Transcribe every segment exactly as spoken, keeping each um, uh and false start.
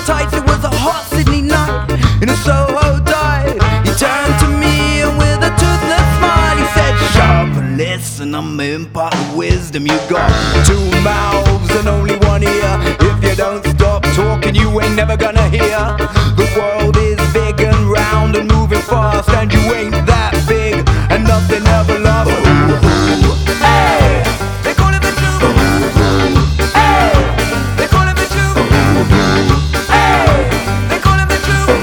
tights, it was a hot Sydney night in a Soho dive. He turned to me and with a toothless smile he said, "Sharp and listen, I'm impart the wisdom. You got two mouths and only one ear. If you don't stop talking, you ain't never gonna hear. The world is big and round and moving fast, and you ain't that big, and nothing ever lasts." Hey, they call it the truth. Hey, they call it the truth. Hey, they call it the truth.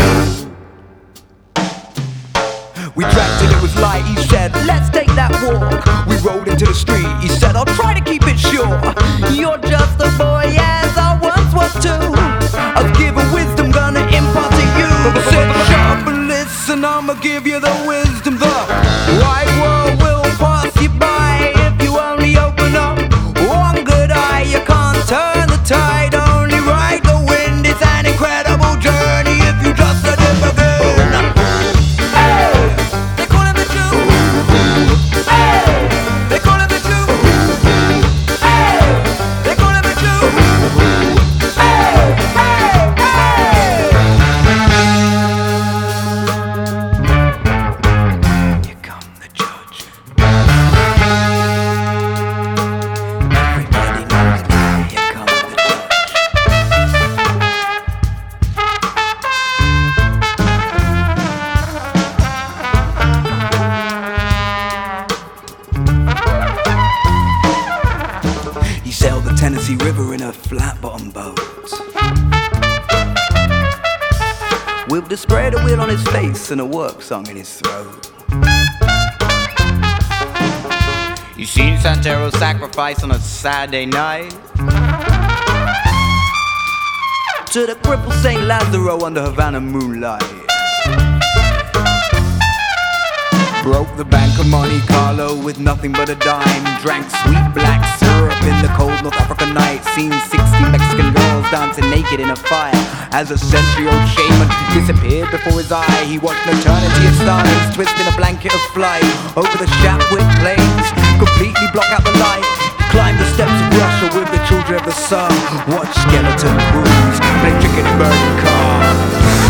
We drank till it was light. He said, "Let's take that walk." We rode into the street. He said, "I'll try to keep it short. You're just a boy as I once was too. I've given wisdom, gonna impart to you." He said, "Shut up and listen, I'ma give you the wisdom. The wide world will pass you by if you only open up one good eye. You can't turn the tide, only ride the wind. It's an incredible journey if you just let it begin." Hey, they call it the truth. Hey, they call it the truth. Hey, they call it the truth. Hey, hey, hey. Here come the judge. Everybody knows now. Here comes the judge. He sailed the Tennessee River in a flat-bottom boat, with a spread of wheel on his face and a work song in his throat. You seen Santero sacrifice on a Saturday night? To the crippled Saint Lazaro under Havana moonlight. Broke the bank of Monte Carlo with nothing but a dime. Drank sweet black syrup in the cold North African night. Seen sixty Mexican girls dancing naked in a fire as a century-old shaman disappeared before his eye. He watched an eternity of stars twist in a blanket of flight over the Chapwick plains, completely block out the light. Climbed the steps of Russia with the children of the sun. Watch skeleton crews play chicken burning cars.